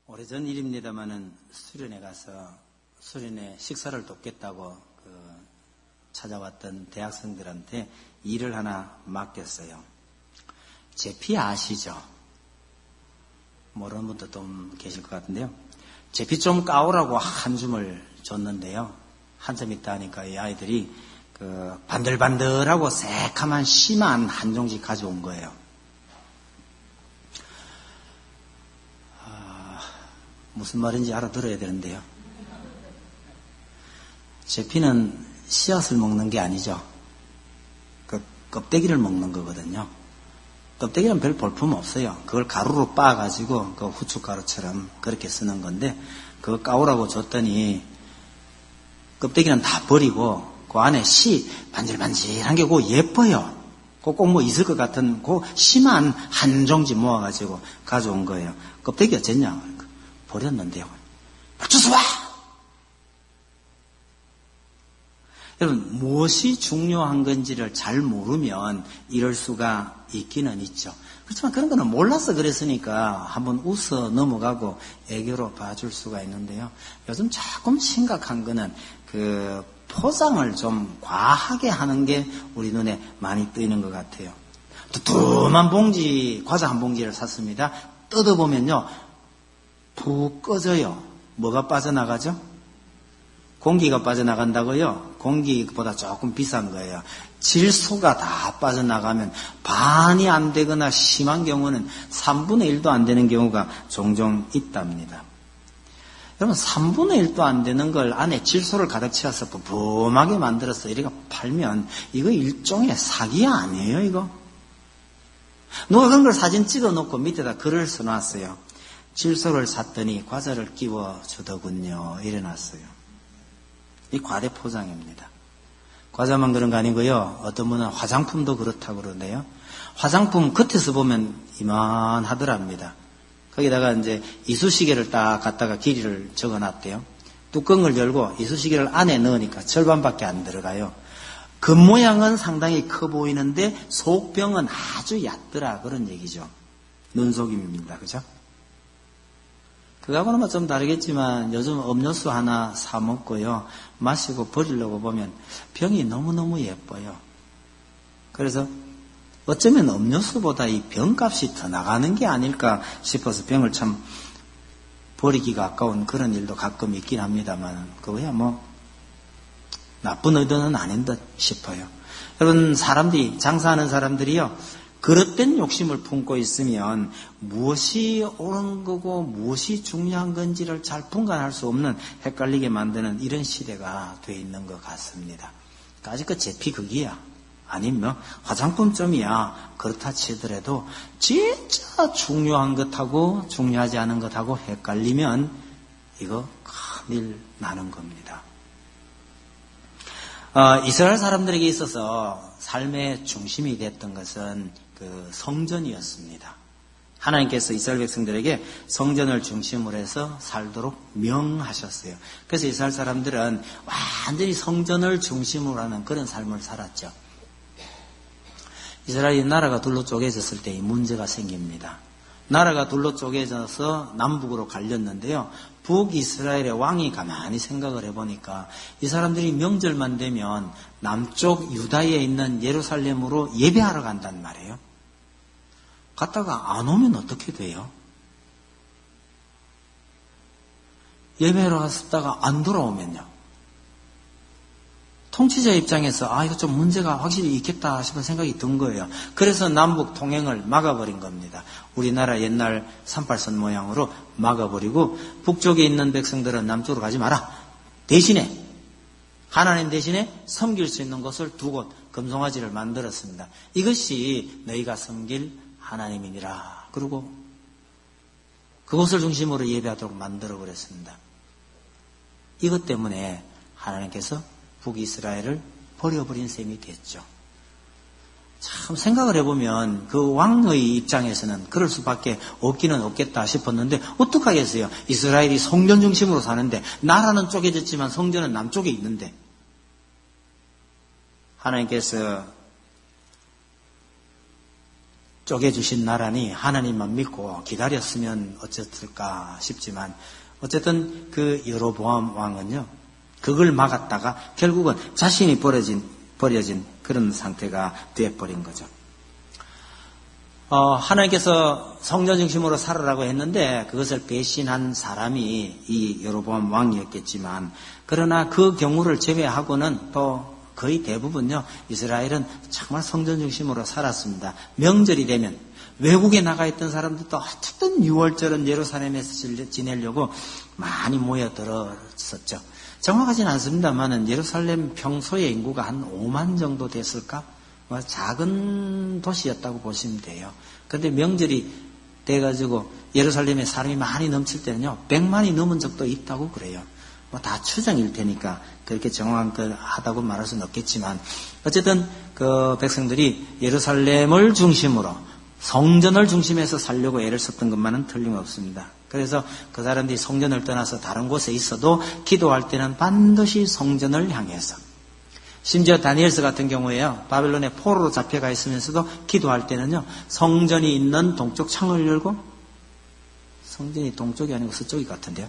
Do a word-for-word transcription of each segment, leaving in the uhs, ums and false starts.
오래전 일입니다마는 수련회 가서 수련회 식사를 돕겠다고 그 찾아왔던 대학생들한테 일을 하나 맡겼어요. 제피 아시죠? 모르는 분도 좀 계실 것 같은데요. 제피 좀 까오라고 한 줌을 줬는데요. 한참 있다 하니까 이 아이들이 그 반들반들하고 새카만 심한 한 종씩 가져온 거예요. 아, 무슨 말인지 알아들어야 되는데요. 제피는 씨앗을 먹는 게 아니죠. 그 껍데기를 먹는 거거든요. 껍데기는 별 볼품 없어요. 그걸 가루로 빻아가지고 그 후춧가루처럼 그렇게 쓰는 건데 그거 까오라고 줬더니 껍데기는 다 버리고 그 안에 씨 반질반질한 게 그거 예뻐요. 그 꼭 뭐 있을 것 같은 그 심한 한 종지 모아가지고 가져온 거예요. 껍데기 어쨌냐? 버렸는데요. 주워 와! 여러분, 무엇이 중요한 건지를 잘 모르면 이럴 수가 있기는 있죠. 그렇지만 그런 거는 몰라서 그랬으니까 한번 웃어 넘어가고 애교로 봐줄 수가 있는데요. 요즘 조금 심각한 거는 그 포장을 좀 과하게 하는 게 우리 눈에 많이 뜨이는 것 같아요. 두툼한 봉지, 과자 한 봉지를 샀습니다. 뜯어보면요, 푹 꺼져요. 뭐가 빠져나가죠? 공기가 빠져나간다고요? 공기보다 조금 비싼 거예요. 질소가 다 빠져나가면 반이 안 되거나 심한 경우는 삼분의 일도 안 되는 경우가 종종 있답니다. 여러분, 삼분의 일도 안 되는 걸 안에 질소를 가득 채워서 부품하게 만들어서 이렇게 팔면 이거 일종의 사기 아니에요, 이거? 누가 그런 걸 사진 찍어 놓고 밑에다 글을 써놨어요. 질소를 샀더니 과자를 끼워 주더군요. 이래놨어요. 이 과대 포장입니다. 과자만 그런 거 아니고요. 어떤 분은 화장품도 그렇다고 그러는데요. 화장품 겉에서 보면 이만하더랍니다. 거기다가 이제 이쑤시개를 딱 갖다가 길이를 적어놨대요. 뚜껑을 열고 이쑤시개를 안에 넣으니까 절반밖에 안 들어가요. 겉모양은 상당히 커 보이는데 속병은 아주 얕더라 그런 얘기죠. 눈속임입니다. 그죠? 그거하고는 뭐 좀 다르겠지만 요즘 음료수 하나 사 먹고요. 마시고 버리려고 보면 병이 너무너무 예뻐요. 그래서 어쩌면 음료수보다 이 병값이 더 나가는 게 아닐까 싶어서 병을 참 버리기가 아까운 그런 일도 가끔 있긴 합니다만 그거야 뭐 나쁜 의도는 아닌 듯 싶어요. 여러분, 사람들이, 장사하는 사람들이요, 그릇된 욕심을 품고 있으면 무엇이 옳은 거고 무엇이 중요한 건지를 잘 분간할 수 없는 헷갈리게 만드는 이런 시대가 돼 있는 것 같습니다. 아직까지 제피 극이야. 아니면 화장품점이야. 그렇다 치더라도 진짜 중요한 것하고 중요하지 않은 것하고 헷갈리면 이거 큰일 나는 겁니다. 어, 이스라엘 사람들에게 있어서 삶의 중심이 됐던 것은 그 성전이었습니다. 하나님께서 이스라엘 백성들에게 성전을 중심으로 해서 살도록 명하셨어요. 그래서 이스라엘 사람들은 완전히 성전을 중심으로 하는 그런 삶을 살았죠. 이스라엘 나라가 둘로 쪼개졌을 때 이 문제가 생깁니다. 나라가 둘로 쪼개져서 남북으로 갈렸는데요. 북이스라엘의 왕이 가만히 생각을 해보니까 이 사람들이 명절만 되면 남쪽 유다에 있는 예루살렘으로 예배하러 간단 말이에요. 갔다가 안 오면 어떻게 돼요? 예배하러 갔다가 안 돌아오면요. 통치자 입장에서 아 이거 좀 문제가 확실히 있겠다 싶은 생각이 든 거예요. 그래서 남북 통행을 막아버린 겁니다. 우리나라 옛날 삼팔선 모양으로 막아버리고 북쪽에 있는 백성들은 남쪽으로 가지 마라. 대신에 하나님 대신에 섬길 수 있는 곳을 두 곳 금송아지를 만들었습니다. 이것이 너희가 섬길 하나님이니라. 그리고 그곳을 중심으로 예배하도록 만들어버렸습니다. 이것 때문에 하나님께서 북이스라엘을 버려버린 셈이 됐죠. 참 생각을 해보면 그 왕의 입장에서는 그럴 수밖에 없기는 없겠다 싶었는데 어떡하겠어요. 이스라엘이 성전 중심으로 사는데 나라는 쪼개졌지만 성전은 남쪽에 있는데 하나님께서 쪼개주신 나라니 하나님만 믿고 기다렸으면 어쨌을까 싶지만 어쨌든 그 여로보암 왕은요, 그걸 막았다가 결국은 자신이 버려진, 버려진 그런 상태가 되어버린 거죠. 어, 하나님께서 성전 중심으로 살아라고 했는데 그것을 배신한 사람이 이 여로보암 왕이었겠지만, 그러나 그 경우를 제외하고는 또 거의 대부분요, 이스라엘은 정말 성전 중심으로 살았습니다. 명절이 되면 외국에 나가 있던 사람들도 어쨌든 유월절은 예루살렘에서 지내려고 많이 모여들었었죠. 정확하진 않습니다만은 예루살렘 평소의 인구가 한 오만 정도 됐을까? 작은 도시였다고 보시면 돼요. 그런데 명절이 돼가지고 예루살렘에 사람이 많이 넘칠 때는요, 백만이 넘은 적도 있다고 그래요. 뭐 다 추정일 테니까 그렇게 정확하다고 말할 수는 없겠지만, 어쨌든 그 백성들이 예루살렘을 중심으로 성전을 중심해서 살려고 애를 썼던 것만은 틀림없습니다. 그래서 그 사람들이 성전을 떠나서 다른 곳에 있어도 기도할 때는 반드시 성전을 향해서, 심지어 다니엘서 같은 경우에요, 바벨론에 포로로 잡혀가 있으면서도 기도할 때는요, 성전이 있는 동쪽 창을 열고, 성전이 동쪽이 아니고 서쪽이 같은데요.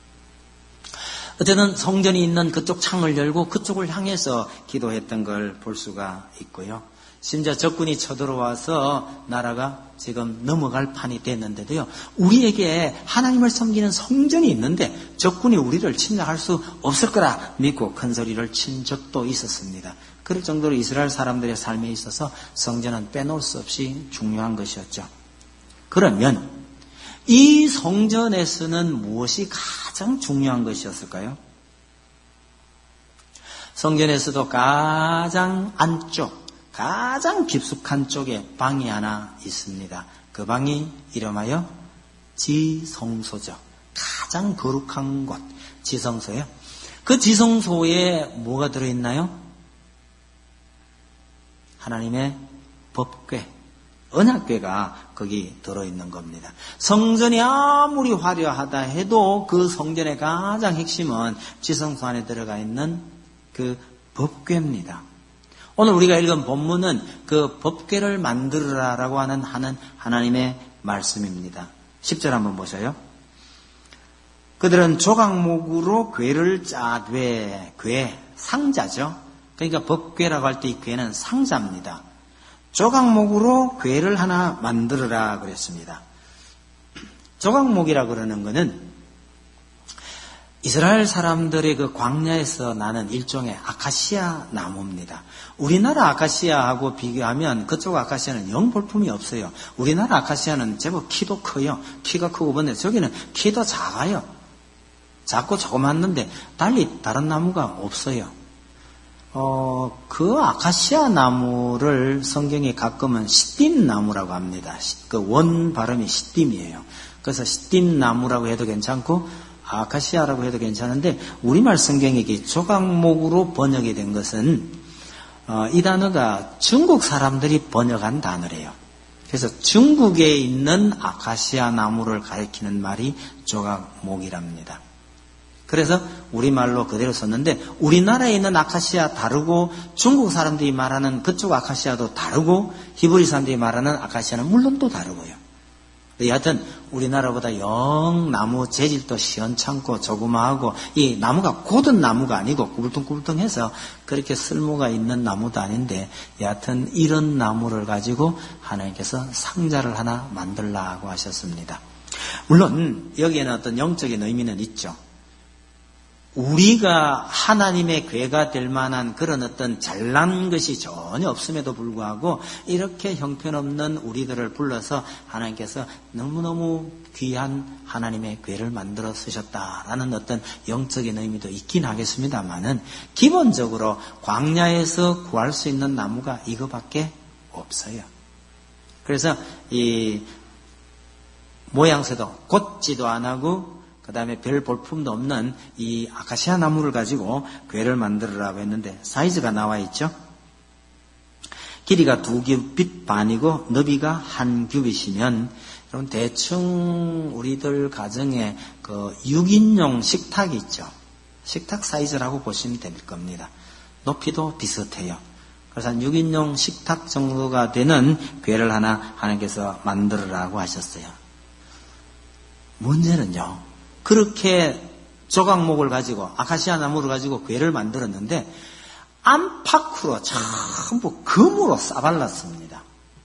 어쨌든 성전이 있는 그쪽 창을 열고 그쪽을 향해서 기도했던 걸 볼 수가 있고요. 심지어 적군이 쳐들어와서 나라가 지금 넘어갈 판이 됐는데도요, 우리에게 하나님을 섬기는 성전이 있는데 적군이 우리를 침략할 수 없을 거라 믿고 큰 소리를 친 적도 있었습니다. 그럴 정도로 이스라엘 사람들의 삶에 있어서 성전은 빼놓을 수 없이 중요한 것이었죠. 그러면 이 성전에서는 무엇이 가장 중요한 것이었을까요? 성전에서도 가장 안쪽, 가장 깊숙한 쪽에 방이 하나 있습니다. 그 방이 이름하여 지성소죠. 가장 거룩한 곳, 지성소예요. 그 지성소에 뭐가 들어있나요? 하나님의 법궤, 언약궤가 거기 들어있는 겁니다. 성전이 아무리 화려하다 해도 그 성전의 가장 핵심은 지성소 안에 들어가 있는 그 법궤입니다. 오늘 우리가 읽은 본문은 그 법궤를 만들으라라고 하는 하는 하나님의 말씀입니다. 십 절 한번 보세요. 그들은 조각목으로 궤를 짜되, 궤, 상자죠. 그러니까 법궤라고 할 때 이 궤는 상자입니다. 조각목으로 궤를 하나 만들어라 그랬습니다. 조각목이라 그러는 것은 이스라엘 사람들의 그 광야에서 나는 일종의 아카시아 나무입니다. 우리나라 아카시아하고 비교하면 그쪽 아카시아는 영 볼품이 없어요. 우리나라 아카시아는 제법 키도 커요. 키가 크고 근데 저기는 키도 작아요. 작고 조그맣는데 달리 다른 나무가 없어요. 어, 그 아카시아 나무를 성경에 가끔은 시딤 나무라고 합니다. 그 원 발음이 시딤이에요. 그래서 시딤 나무라고 해도 괜찮고 아카시아라고 해도 괜찮은데, 우리말 성경에 조각목으로 번역이 된 것은 어, 이 단어가 중국 사람들이 번역한 단어래요. 그래서 중국에 있는 아카시아 나무를 가리키는 말이 조각목이랍니다. 그래서 우리말로 그대로 썼는데, 우리나라에 있는 아카시아 다르고 중국 사람들이 말하는 그쪽 아카시아도 다르고 히브리 사람들이 말하는 아카시아는 물론 또 다르고요. 여하튼 우리나라보다 영 나무 재질도 시원찮고 조그마하고, 이 나무가 곧은 나무가 아니고 꾸불퉁꾸불퉁해서 그렇게 쓸모가 있는 나무도 아닌데, 여하튼 이런 나무를 가지고 하나님께서 상자를 하나 만들라고 하셨습니다. 물론 여기에는 어떤 영적인 의미는 있죠. 우리가 하나님의 궤가 될 만한 그런 어떤 잘난 것이 전혀 없음에도 불구하고 이렇게 형편없는 우리들을 불러서 하나님께서 너무너무 귀한 하나님의 궤를 만들어 쓰셨다라는 어떤 영적인 의미도 있긴 하겠습니다만은, 기본적으로 광야에서 구할 수 있는 나무가 이거밖에 없어요. 그래서 이 모양새도 곧지도 안 하고 그 다음에 별 볼품도 없는 이 아카시아 나무를 가지고 궤를 만들으라고 했는데, 사이즈가 나와 있죠. 길이가 두 규빗 반이고 너비가 한 규빗이면, 여러분 대충 우리들 가정에 그 육 인용 식탁이 있죠. 식탁 사이즈라고 보시면 될 겁니다. 높이도 비슷해요. 그래서 한 육 인용 식탁 정도가 되는 궤를 하나 하나님께서 만들으라고 하셨어요. 문제는요, 그렇게 조각목을 가지고 아카시아 나무를 가지고 궤를 만들었는데 안팎으로 전부 금으로 싸발랐습니다.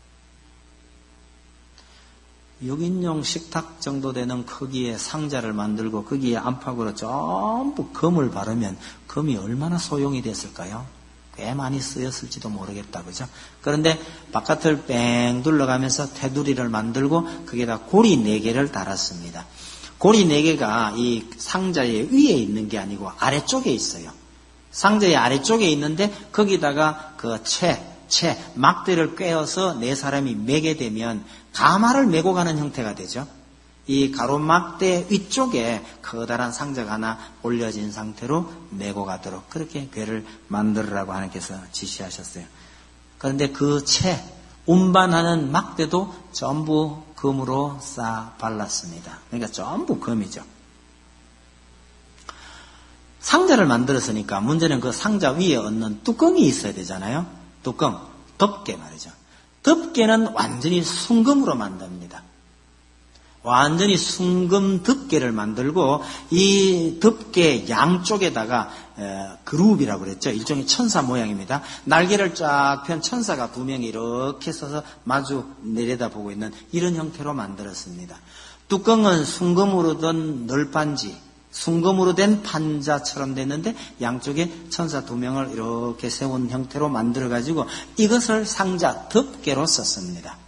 육 인용 식탁 정도 되는 크기의 상자를 만들고 거기에 안팎으로 전부 금을 바르면 금이 얼마나 소용이 됐을까요? 꽤 많이 쓰였을지도 모르겠다, 그죠? 그런데 바깥을 뺑 둘러가면서 테두리를 만들고 거기에다 고리 네 개를 달았습니다. 고리 네 개가 이 상자의 위에 있는 게 아니고 아래쪽에 있어요. 상자의 아래쪽에 있는데 거기다가 그 채, 채, 막대를 꿰어서 네 사람이 매게 되면 가마를 메고 가는 형태가 되죠. 이 가로막대 위쪽에 커다란 상자가 하나 올려진 상태로 메고 가도록 그렇게 궤를 만들으라고 하나님께서 지시하셨어요. 그런데 그 채, 운반하는 막대도 전부 금으로 싸 발랐습니다. 그러니까 전부 금이죠. 상자를 만들었으니까 문제는 그 상자 위에 얹는 뚜껑이 있어야 되잖아요. 뚜껑, 덮개 말이죠. 덮개는 완전히 순금으로 만듭니다. 완전히 순금 덮개를 만들고 이 덮개 양쪽에다가 그룹이라고 그랬죠. 일종의 천사 모양입니다. 날개를 쫙 편 천사가 두 명이 이렇게 서서 마주 내려다보고 있는 이런 형태로 만들었습니다. 뚜껑은 순금으로 된 널판지, 순금으로 된 판자처럼 됐는데 양쪽에 천사 두 명을 이렇게 세운 형태로 만들어가지고 이것을 상자 덮개로 썼습니다.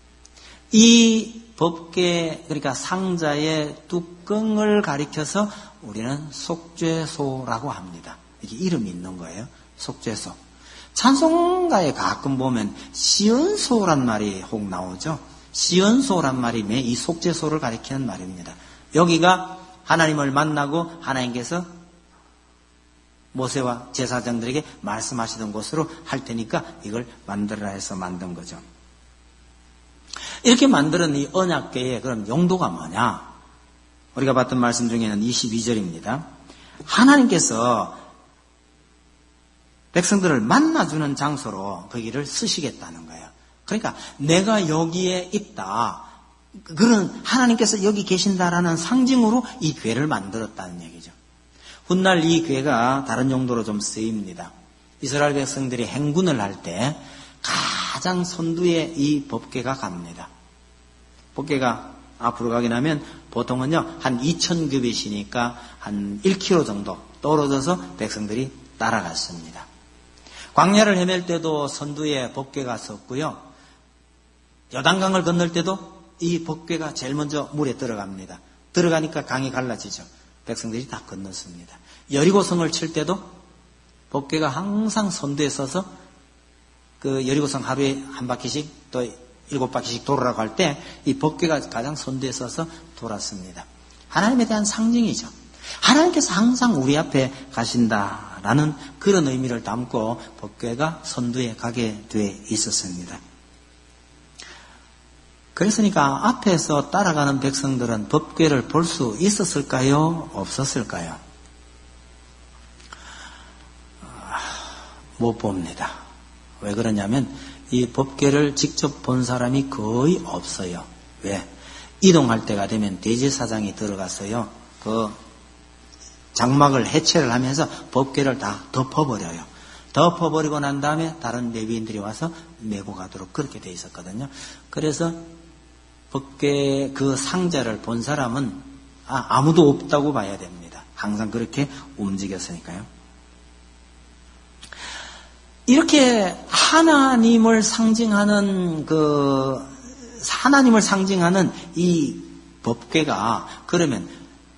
이 법계, 그러니까 상자의 뚜껑을 가리켜서 우리는 속죄소라고 합니다. 이게 이름이 있는 거예요. 속죄소. 찬송가에 가끔 보면 시언소란 말이 혹 나오죠. 시언소란 말이 이 속죄소를 가리키는 말입니다. 여기가 하나님을 만나고 하나님께서 모세와 제사장들에게 말씀하시던 곳으로 할 테니까 이걸 만들어라 해서 만든 거죠. 이렇게 만드는 이 언약궤의 그럼 용도가 뭐냐? 우리가 봤던 말씀 중에는 이십이 절입니다. 하나님께서 백성들을 만나주는 장소로 거기를 쓰시겠다는 거예요. 그러니까 내가 여기에 있다. 그런 하나님께서 여기 계신다라는 상징으로 이 궤를 만들었다는 얘기죠. 훗날 이 궤가 다른 용도로 좀 쓰입니다. 이스라엘 백성들이 행군을 할 때 가장 선두에 이 법궤가 갑니다. 법궤가 앞으로 가게 되면 보통은요 한 이천 규빗이니까 한 일 킬로미터 정도 떨어져서 백성들이 따라갔습니다. 광야를 헤맬 때도 선두에 법궤가 섰고요. 요단강을 건널 때도 이 법궤가 제일 먼저 물에 들어갑니다. 들어가니까 강이 갈라지죠. 백성들이 다 건넜습니다. 여리고성을 칠 때도 법궤가 항상 선두에 서서 그 여리고성 하루에 한 바퀴씩 또 일곱 바퀴씩 돌으라고 할 때 이 법궤가 가장 선두에 서서 돌았습니다. 하나님에 대한 상징이죠. 하나님께서 항상 우리 앞에 가신다라는 그런 의미를 담고 법궤가 선두에 가게 돼 있었습니다. 그랬으니까 앞에서 따라가는 백성들은 법궤를 볼 수 있었을까요? 없었을까요? 못 봅니다. 왜 그러냐면 이 법궤를 직접 본 사람이 거의 없어요. 왜? 이동할 때가 되면 대제사장이 들어가서요. 그 장막을 해체를 하면서 법궤를 다 덮어버려요. 덮어버리고 난 다음에 다른 레위인들이 와서 메고 가도록 그렇게 돼 있었거든요. 그래서 법궤 그 상자를 본 사람은 아, 아무도 없다고 봐야 됩니다. 항상 그렇게 움직였으니까요. 이렇게 하나님을 상징하는 그 하나님을 상징하는 이 법궤가 그러면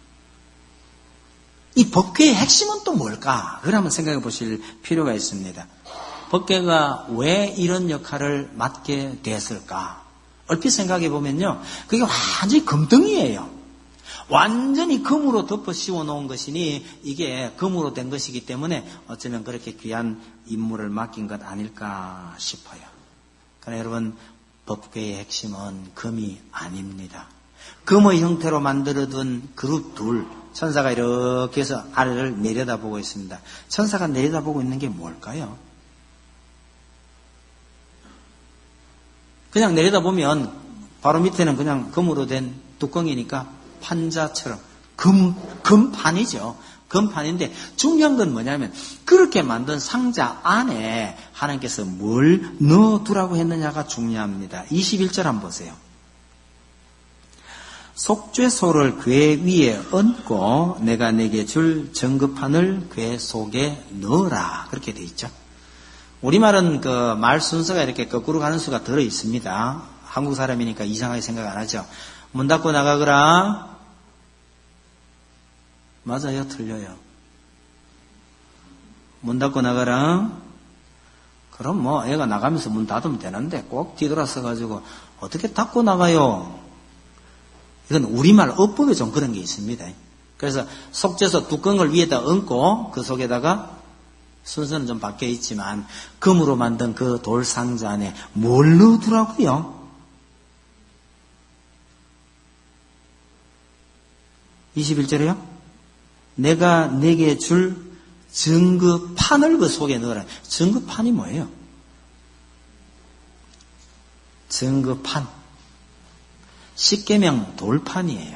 이 법궤의 핵심은 또 뭘까? 그걸 한번 생각해 보실 필요가 있습니다. 법궤가 왜 이런 역할을 맡게 됐을까? 얼핏 생각해 보면요, 그게 완전히 금덩이에요. 완전히 금으로 덮어 씌워 놓은 것이니 이게 금으로 된 것이기 때문에 어쩌면 그렇게 귀한 임무를 맡긴 것 아닐까 싶어요. 그러나 여러분, 법궤의 핵심은 금이 아닙니다. 금의 형태로 만들어둔 그릇 둘, 천사가 이렇게 해서 아래를 내려다보고 있습니다. 천사가 내려다보고 있는 게 뭘까요? 그냥 내려다보면 바로 밑에는 그냥 금으로 된 뚜껑이니까 판자처럼 금, 금판이죠. 금판인데 중요한 건 뭐냐면 그렇게 만든 상자 안에 하나님께서 뭘 넣어두라고 했느냐가 중요합니다. 이십일 절 한번 보세요. 속죄소를 궤 위에 얹고 내가 내게 줄 증거판을 궤 속에 넣어라. 그렇게 돼 있죠. 우리말은 그 말 순서가 이렇게 거꾸로 가는 수가 들어 있습니다. 한국 사람이니까 이상하게 생각 안 하죠. 문 닫고 나가거라. 맞아요, 틀려요. 문 닫고 나가라. 그럼 뭐 애가 나가면서 문 닫으면 되는데 꼭 뒤돌아서 가지고 어떻게 닫고 나가요? 이건 우리말 어법에 좀 그런 게 있습니다. 그래서 속죄소 뚜껑을 위에다 얹고 그 속에다가 순서는 좀 바뀌어 있지만 금으로 만든 그 돌 상자 안에 뭘 넣어두라고요? 이십일 절에요. 내가 내게 줄 증거판을 그 속에 넣어라. 증거판이 뭐예요? 증거판. 십계명 돌판이에요.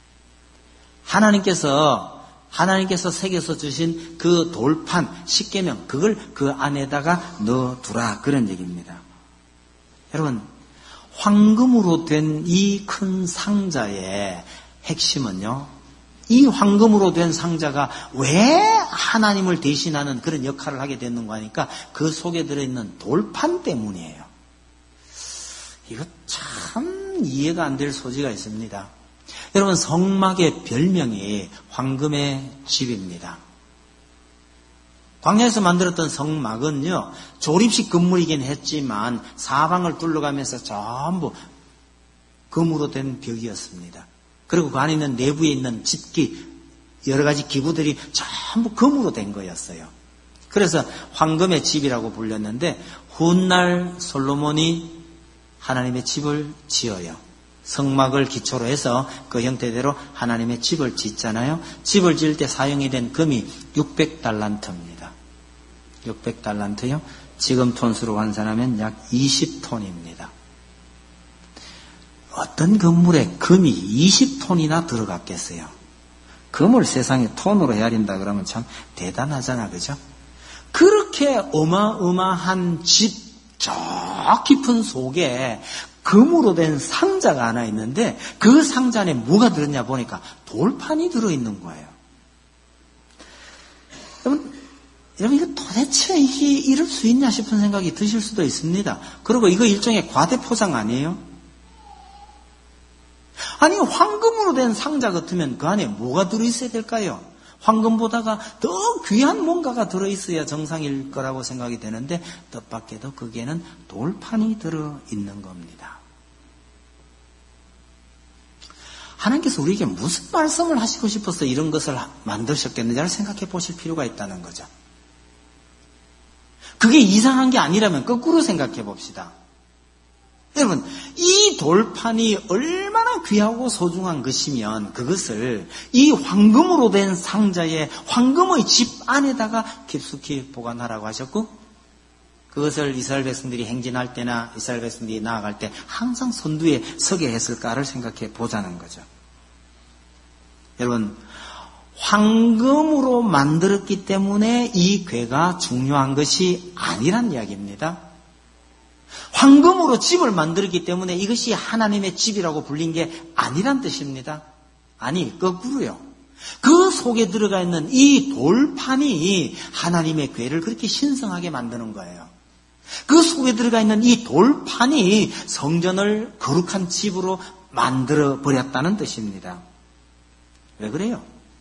하나님께서 하나님께서 새겨서 주신 그 돌판, 십계명, 그걸 그 안에다가 넣어두라. 그런 얘기입니다. 여러분, 황금으로 된 이 큰 상자의 핵심은요, 이 황금으로 된 상자가 왜 하나님을 대신하는 그런 역할을 하게 됐는가 하니까 그 속에 들어있는 돌판 때문이에요. 이거 참 이해가 안 될 소지가 있습니다. 여러분, 성막의 별명이 황금의 집입니다. 광야에서 만들었던 성막은요, 조립식 건물이긴 했지만 사방을 둘러가면서 전부 금으로 된 벽이었습니다. 그리고 그 안에 있는 내부에 있는 집기, 여러 가지 기구들이 전부 금으로 된 거였어요. 그래서 황금의 집이라고 불렸는데 훗날 솔로몬이 하나님의 집을 지어요. 성막을 기초로 해서 그 형태대로 하나님의 집을 짓잖아요. 집을 지을 때 사용이 된 금이 육백 달란트입니다. 육백 달란트요. 지금 톤수로 환산하면 약 이십 톤입니다. 어떤 건물에 금이 이십 톤이나 들어갔겠어요. 금을 세상에 톤으로 헤아린다 그러면 참 대단하잖아, 그죠? 그렇게 어마어마한 집 저 깊은 속에 금으로 된 상자가 하나 있는데 그 상자 안에 뭐가 들었냐 보니까 돌판이 들어있는 거예요. 여러분, 여러분 이거 도대체 이게 이럴 수 있냐 싶은 생각이 드실 수도 있습니다. 그리고 이거 일종의 과대포장 아니에요? 아니, 황금으로 된 상자 같으면 그 안에 뭐가 들어있어야 될까요? 황금보다가 더 귀한 뭔가가 들어있어야 정상일 거라고 생각이 되는데 뜻밖에도 거기에는 돌판이 들어있는 겁니다. 하나님께서 우리에게 무슨 말씀을 하시고 싶어서 이런 것을 만드셨겠느냐를 생각해 보실 필요가 있다는 거죠. 그게 이상한 게 아니라면 거꾸로 생각해 봅시다. 여러분, 이 돌판이 얼마나 귀하고 소중한 것이면 그것을 이 황금으로 된 상자에 황금의 집 안에다가 깊숙이 보관하라고 하셨고, 그것을 이스라엘 백성들이 행진할 때나 이스라엘 백성들이 나아갈 때 항상 선두에 서게 했을까를 생각해 보자는 거죠. 여러분, 황금으로 만들었기 때문에 이 궤가 중요한 것이 아니란 이야기입니다. 황금으로 집을 만들었기 때문에 이것이 하나님의 집이라고 불린 게 아니란 뜻입니다. 아니, 거꾸로요. 그 속에 들어가 있는 이 돌판이 하나님의 궤를 그렇게 신성하게 만드는 거예요. 그 속에 들어가 있는 이 돌판이 성전을 거룩한 집으로 만들어 버렸다는 뜻입니다. 왜 그래요?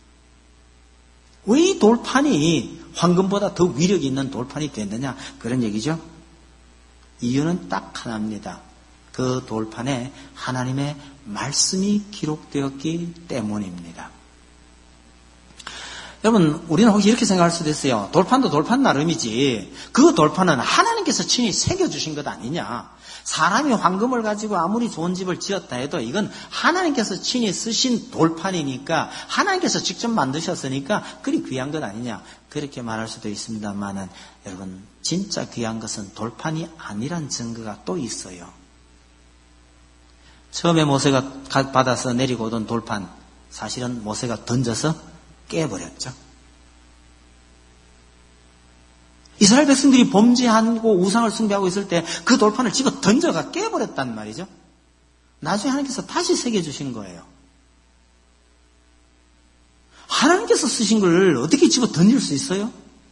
왜 이 돌판이 황금보다 더 위력이 있는 돌판이 됐느냐? 그런 얘기죠. 이유는 딱 하나입니다. 그 돌판에 하나님의 말씀이 기록되었기 때문입니다. 여러분, 우리는 혹시 이렇게 생각할 수도 있어요. 돌판도 돌판 나름이지. 그 돌판은 하나님께서 친히 새겨주신 것 아니냐. 사람이 황금을 가지고 아무리 좋은 집을 지었다 해도 이건 하나님께서 친히 쓰신 돌판이니까 하나님께서 직접 만드셨으니까 그리 귀한 것 아니냐. 그렇게 말할 수도 있습니다만은 여러분, 진짜 귀한 것은 돌판이 아니란 증거가 또 있어요. 처음에 모세가 받아서 내리고 오던 돌판, 사실은 모세가 던져서 깨버렸죠. 이스라엘 백성들이 범죄하고 우상을 숭배하고 있을 때 그 돌판을 집어 던져가 깨버렸단 말이죠. 나중에 하나님께서 다시 새겨주신 거예요. 하나님께서 쓰신 걸 어떻게 집어 던질 수 있어요?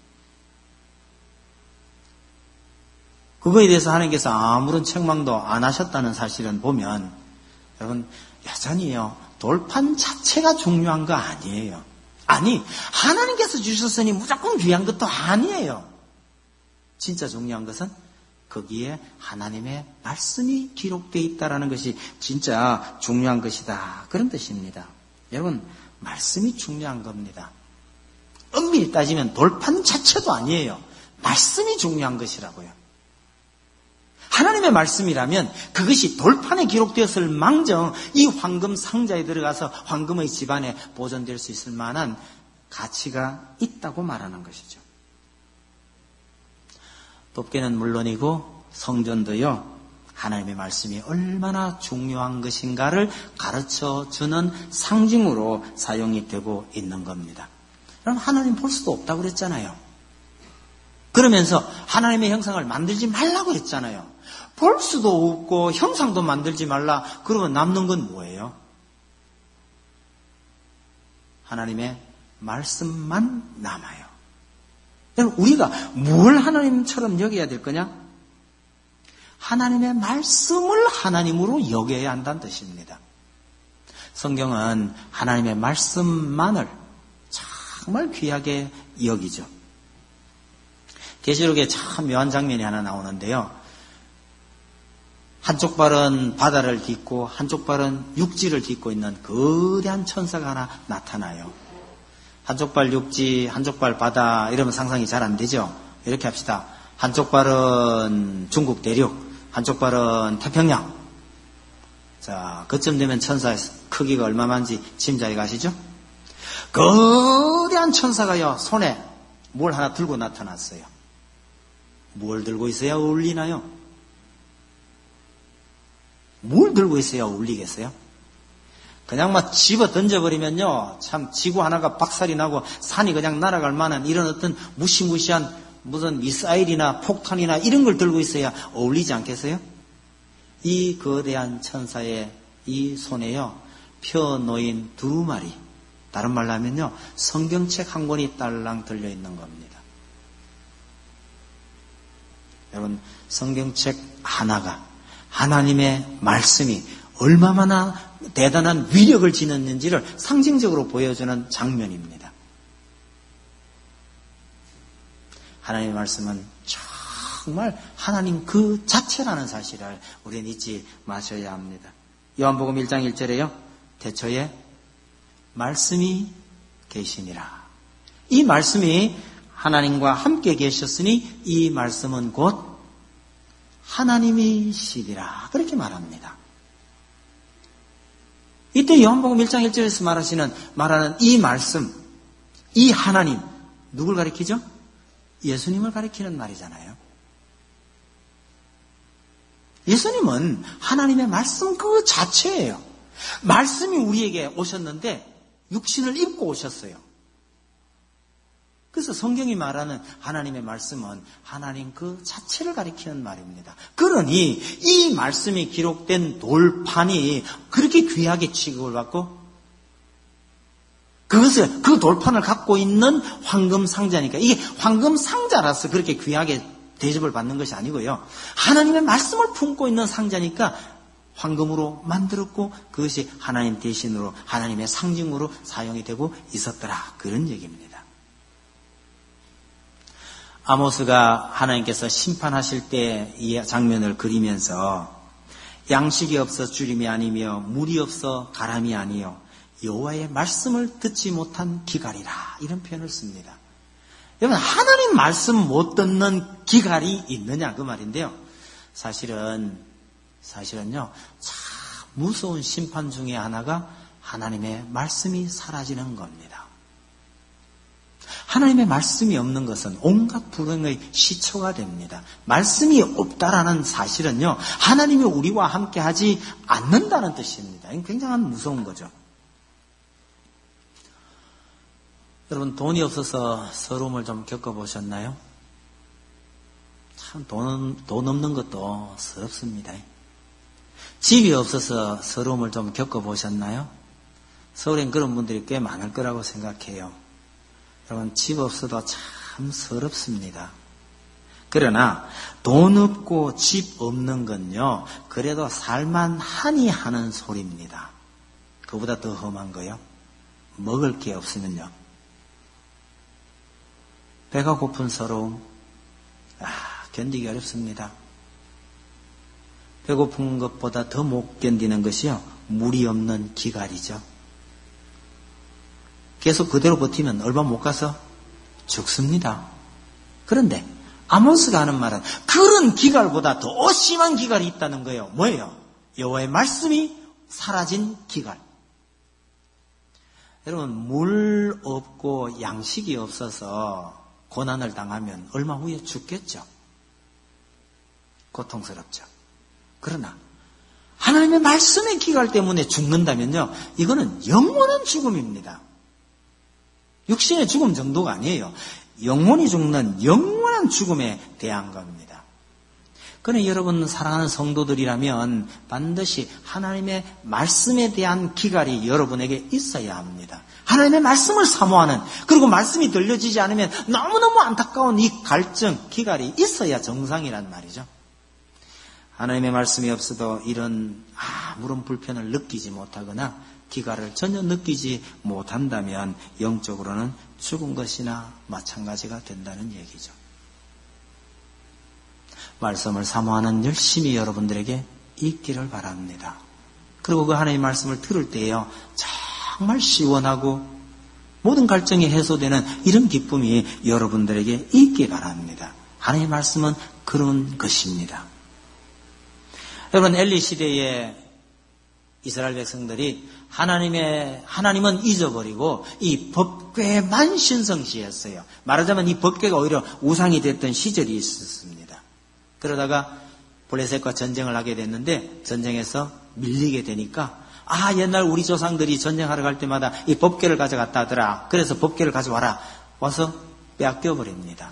그거에 대해서 하나님께서 아무런 책망도 안 하셨다는 사실은 보면, 여러분, 여전히요, 돌판 자체가 중요한 거 아니에요. 아니, 하나님께서 주셨으니 무조건 귀한 것도 아니에요. 진짜 중요한 것은 거기에 하나님의 말씀이 기록되어 있다는 것이 진짜 중요한 것이다. 그런 뜻입니다. 여러분, 말씀이 중요한 겁니다. 엄밀히 따지면 돌판 자체도 아니에요. 말씀이 중요한 것이라고요. 하나님의 말씀이라면 그것이 돌판에 기록되었을 망정 이 황금 상자에 들어가서 황금의 집안에 보존될 수 있을 만한 가치가 있다고 말하는 것이죠. 법궤는 물론이고 성전도요, 하나님의 말씀이 얼마나 중요한 것인가를 가르쳐주는 상징으로 사용이 되고 있는 겁니다. 그럼 하나님 볼 수도 없다고 그랬잖아요. 그러면서 하나님의 형상을 만들지 말라고 했잖아요. 볼 수도 없고 형상도 만들지 말라. 그러면 남는 건 뭐예요? 하나님의 말씀만 남아요. 여러분, 우리가 뭘 하나님처럼 여겨야 될 거냐? 하나님의 말씀을 하나님으로 여겨야 한다는 뜻입니다. 성경은 하나님의 말씀만을 정말 귀하게 여기죠. 계시록에 참 묘한 장면이 하나 나오는데요. 한쪽 발은 바다를 딛고 한쪽 발은 육지를 딛고 있는 거대한 천사가 하나 나타나요. 한쪽 발 육지, 한쪽 발 바다 이러면 상상이 잘 안 되죠. 이렇게 합시다. 한쪽 발은 중국 대륙, 한쪽 발은 태평양. 자, 그쯤 되면 천사의 크기가 얼마만지 짐작이 가시죠? 거대한 천사가요, 손에 뭘 하나 들고 나타났어요. 뭘 들고 있어야 어울리나요? 뭘 들고 있어야 어울리겠어요? 그냥 막 집어 던져버리면요, 참 지구 하나가 박살이 나고 산이 그냥 날아갈 만한 이런 어떤 무시무시한 무슨 미사일이나 폭탄이나 이런 걸 들고 있어야 어울리지 않겠어요? 이 거대한 천사의 이 손에요, 펴놓인 두 마리, 다른 말로 하면요, 성경책 한 권이 딸랑 들려있는 겁니다. 여러분, 성경책 하나가 하나님의 말씀이 얼마나 대단한 위력을 지녔는지를 상징적으로 보여주는 장면입니다. 하나님의 말씀은 정말 하나님 그 자체라는 사실을 우리는 잊지 마셔야 합니다. 요한복음 일 장 일 절에요. 태초에 말씀이 계시니라. 이 말씀이 하나님과 함께 계셨으니 이 말씀은 곧 하나님이시리라. 그렇게 말합니다. 이때 요한복음 일 장 일 절에서 말하시는, 말하는 이 말씀, 이 하나님, 누굴 가리키죠? 예수님을 가리키는 말이잖아요. 예수님은 하나님의 말씀 그 자체예요. 말씀이 우리에게 오셨는데 육신을 입고 오셨어요. 그래서 성경이 말하는 하나님의 말씀은 하나님 그 자체를 가리키는 말입니다. 그러니 이 말씀이 기록된 돌판이 그렇게 귀하게 취급을 받고 그것을, 그 돌판을 갖고 있는 황금 상자니까, 이게 황금 상자라서 그렇게 귀하게 대접을 받는 것이 아니고요. 하나님의 말씀을 품고 있는 상자니까 황금으로 만들었고 그것이 하나님 대신으로, 하나님의 상징으로 사용이 되고 있었더라. 그런 얘기입니다. 아모스가 하나님께서 심판하실 때 이 장면을 그리면서 양식이 없어 주림이 아니며 물이 없어 가람이 아니요 여호와의 말씀을 듣지 못한 기갈이라, 이런 표현을 씁니다. 여러분, 하나님 말씀 못 듣는 기갈이 있느냐 그 말인데요. 사실은 사실은요 참 무서운 심판 중에 하나가 하나님의 말씀이 사라지는 겁니다. 하나님의 말씀이 없는 것은 온갖 불행의 시초가 됩니다. 말씀이 없다라는 사실은요, 하나님이 우리와 함께 하지 않는다는 뜻입니다. 이건 굉장히 무서운 거죠. 여러분, 돈이 없어서 서러움을 좀 겪어보셨나요? 참, 돈, 돈 없는 것도 서럽습니다. 집이 없어서 서러움을 좀 겪어보셨나요? 서울엔 그런 분들이 꽤 많을 거라고 생각해요. 여러분, 집 없어도 참 서럽습니다. 그러나 돈 없고 집 없는 건요, 그래도 살만하니 하는 소리입니다. 그보다 더 험한 거요, 먹을 게 없으면요, 배가 고픈 서러움, 아, 견디기 어렵습니다. 배고픈 것보다 더 못 견디는 것이요, 물이 없는 기갈이죠. 계속 그대로 버티면 얼마 못 가서 죽습니다. 그런데 아모스가 하는 말은 그런 기갈보다 더 심한 기갈이 있다는 거예요. 뭐예요? 여호와의 말씀이 사라진 기갈. 여러분, 물 없고 양식이 없어서 고난을 당하면 얼마 후에 죽겠죠. 고통스럽죠. 그러나 하나님의 말씀의 기갈 때문에 죽는다면요, 이거는 영원한 죽음입니다. 육신의 죽음 정도가 아니에요. 영혼이 죽는 영원한 죽음에 대한 겁니다. 그러나 여러분, 사랑하는 성도들이라면 반드시 하나님의 말씀에 대한 기갈이 여러분에게 있어야 합니다. 하나님의 말씀을 사모하는, 그리고 말씀이 들려지지 않으면 너무너무 안타까운 이 갈증, 기갈이 있어야 정상이란 말이죠. 하나님의 말씀이 없어도 이런 아무런 불편을 느끼지 못하거나 기갈을 전혀 느끼지 못한다면 영적으로는 죽은 것이나 마찬가지가 된다는 얘기죠. 말씀을 사모하는 열심이 여러분들에게 있기를 바랍니다. 그리고 그 하나님의 말씀을 들을 때에요, 정말 시원하고 모든 갈증이 해소되는 이런 기쁨이 여러분들에게 있기 바랍니다. 하나님의 말씀은 그런 것입니다. 여러분, 엘리 시대에 이스라엘 백성들이 하나님의, 하나님은 잊어버리고 이 법궤만 신성시했어요. 말하자면 이 법궤가 오히려 우상이 됐던 시절이 있었습니다. 그러다가 블레셋과 전쟁을 하게 됐는데 전쟁에서 밀리게 되니까, 아, 옛날 우리 조상들이 전쟁하러 갈 때마다 이 법궤를 가져갔다 하더라. 그래서 법궤를 가져와라. 와서 빼앗겨버립니다.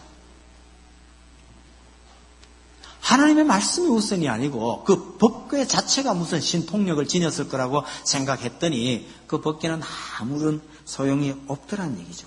하나님의 말씀이 우선이 아니고 그 법궤 자체가 무슨 신통력을 지녔을 거라고 생각했더니 그 법궤는 아무런 소용이 없더란 얘기죠.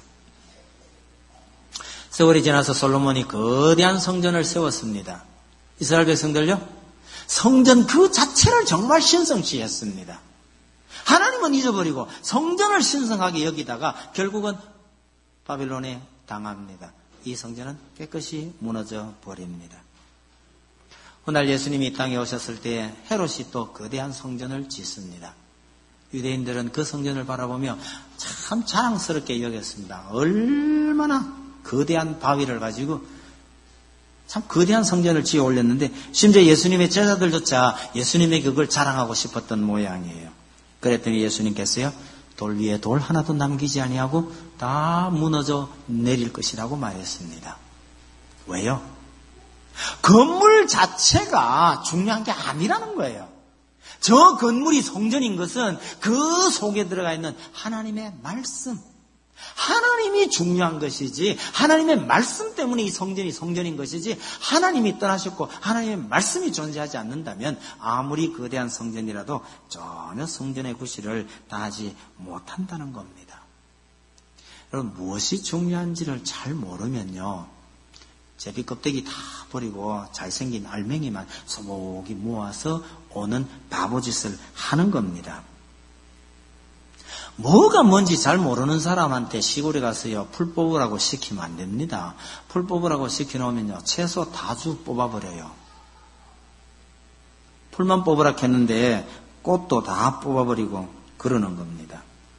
세월이 지나서 솔로몬이 거대한 성전을 세웠습니다. 이스라엘 백성들요, 성전 그 자체를 정말 신성시했습니다. 하나님은 잊어버리고 성전을 신성하게 여기다가 결국은 바빌론에 당합니다. 이 성전은 깨끗이 무너져 버립니다. 훗날 예수님이 이 땅에 오셨을 때 헤롯이 또 거대한 성전을 짓습니다. 유대인들은 그 성전을 바라보며 참 자랑스럽게 여겼습니다. 얼마나 거대한 바위를 가지고 참 거대한 성전을 지어 올렸는데, 심지어 예수님의 제자들조차 예수님에게 그걸 자랑하고 싶었던 모양이에요. 그랬더니 예수님께서요, 돌 위에 돌 하나도 남기지 아니하고 다 무너져 내릴 것이라고 말했습니다. 왜요? 건물 자체가 중요한 게 아니라는 거예요. 저 건물이 성전인 것은 그 속에 들어가 있는 하나님의 말씀, 하나님이 중요한 것이지, 하나님의 말씀 때문에 이 성전이 성전인 것이지, 하나님이 떠나셨고 하나님의 말씀이 존재하지 않는다면 아무리 거대한 성전이라도 전혀 성전의 구실을 다하지 못한다는 겁니다. 여러분, 무엇이 중요한지를 잘 모르면요, 제비 껍데기 다 버리고 잘생긴 알맹이만 소복이 모아서 오는 바보짓을 하는 겁니다. 뭐가 뭔지 잘 모르는 사람한테 시골에 가서요, 풀 뽑으라고 시키면 안 됩니다. 풀 뽑으라고 시켜놓으면요, 채소 다주 뽑아버려요. 풀만 뽑으라 했는데 꽃도 다 뽑아버리고 그러는 겁니다.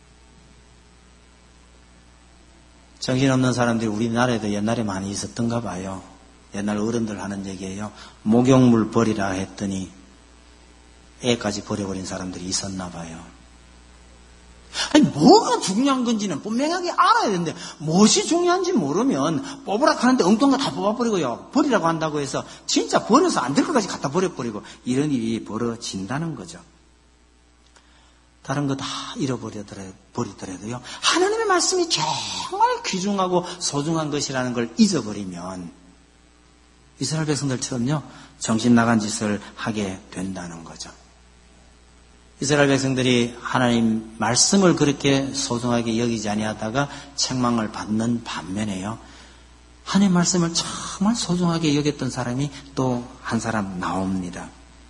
정신없는 사람들이 우리나라에도 옛날에 많이 있었던가 봐요. 옛날 어른들 하는 얘기예요. 목욕물 버리라 했더니 애까지 버려버린 사람들이 있었나 봐요. 아니, 뭐가 중요한 건지는 분명하게 알아야 되는데, 무엇이 중요한지 모르면 뽑으라 하는데 엉뚱한 거 다 뽑아버리고요. 버리라고 한다고 해서 진짜 버려서 안 될 것까지 갖다 버려버리고 이런 일이 벌어진다는 거죠. 다른 거 다 잃어버리더라도요. 하나님의 말씀이 정말 귀중하고 소중한 것이라는 걸 잊어버리면 이스라엘 백성들처럼요. 정신 나간 짓을 하게 된다는 거죠. 이스라엘 백성들이 하나님 말씀을 그렇게 소중하게 여기지 아니하다가 책망을 받는 반면에요. 하나님 말씀을 정말 소중하게 여겼던 사람이 또 한 사람 나옵니다.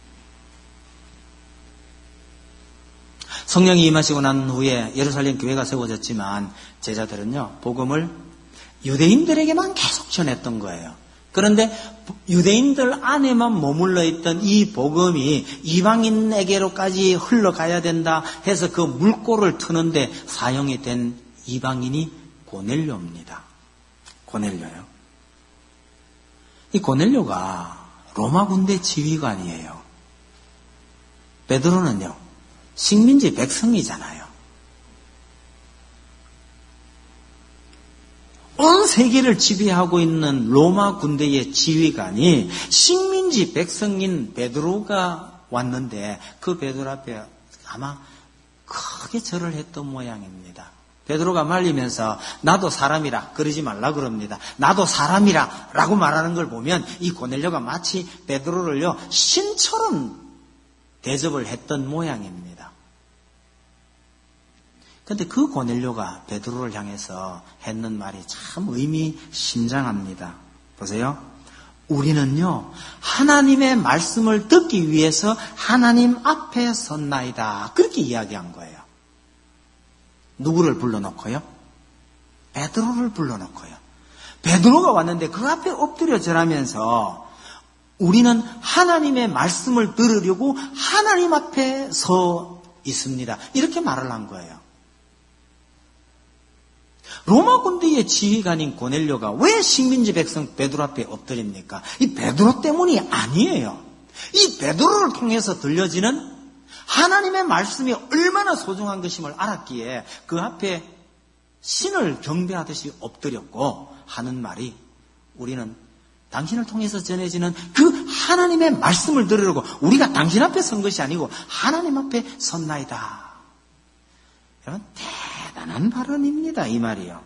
성령이 임하시고 난 후에 예루살렘 교회가 세워졌지만 제자들은요, 복음을 유대인들에게만 계속 전했던 거예요. 그런데 유대인들 안에만 머물러 있던 이 복음이 이방인에게로까지 흘러가야 된다 해서 그 물꼬를 트는데 사용이 된 이방인이 고넬료입니다. 고넬료요. 이 고넬료가 로마 군대 지휘관이에요. 베드로는요, 식민지 백성이잖아요. 온 세계를 지배하고 있는 로마 군대의 지휘관이 식민지 백성인 베드로가 왔는데 그 베드로 앞에 아마 크게 절을 했던 모양입니다. 베드로가 말리면서 나도 사람이라 그러지 말라 그럽니다. 나도 사람이라 라고 말하는 걸 보면 이 고넬료가 마치 베드로를요 신처럼 대접을 했던 모양입니다. 그런데 그 고넬료가 베드로를 향해서 했는 말이 참 의미심장합니다. 보세요. 우리는요 하나님의 말씀을 듣기 위해서 하나님 앞에 섰나이다. 그렇게 이야기한 거예요. 누구를 불러놓고요? 베드로를 불러놓고요. 베드로가 왔는데 그 앞에 엎드려 절하면서 우리는 하나님의 말씀을 들으려고 하나님 앞에 서 있습니다. 이렇게 말을 한 거예요. 로마 군대의 지휘관인 고넬료가 왜 식민지 백성 베드로 앞에 엎드립니까? 이 베드로 때문이 아니에요. 이 베드로를 통해서 들려지는 하나님의 말씀이 얼마나 소중한 것임을 알았기에 그 앞에 신을 경배하듯이 엎드렸고 하는 말이 우리는 당신을 통해서 전해지는 그 하나님의 말씀을 들으려고 우리가 당신 앞에 선 것이 아니고 하나님 앞에 섰나이다. 여러분 대단한 발언입니다. 이 말이요.